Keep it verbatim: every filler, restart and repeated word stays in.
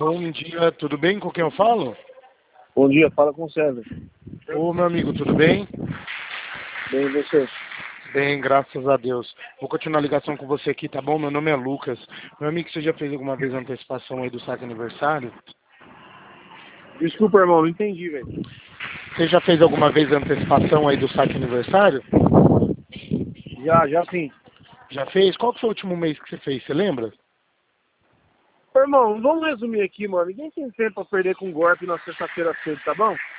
Bom dia, tudo bem? Com quem eu falo? Bom dia, fala com o César. Ô, meu amigo, tudo bem? Bem, e você? Bem, graças a Deus. Vou continuar a ligação com você aqui, tá bom? Meu nome é Lucas. Meu amigo, você já fez alguma vez a antecipação aí do saque aniversário? Desculpa, irmão, não entendi, velho. Você já fez alguma vez a antecipação aí do saque aniversário? Já, já sim. Já fez? Qual que foi o último mês que você fez, você lembra? Ô, irmão, vamos resumir aqui, mano. Ninguém tem tempo pra perder com golpe na sexta-feira cedo, tá bom?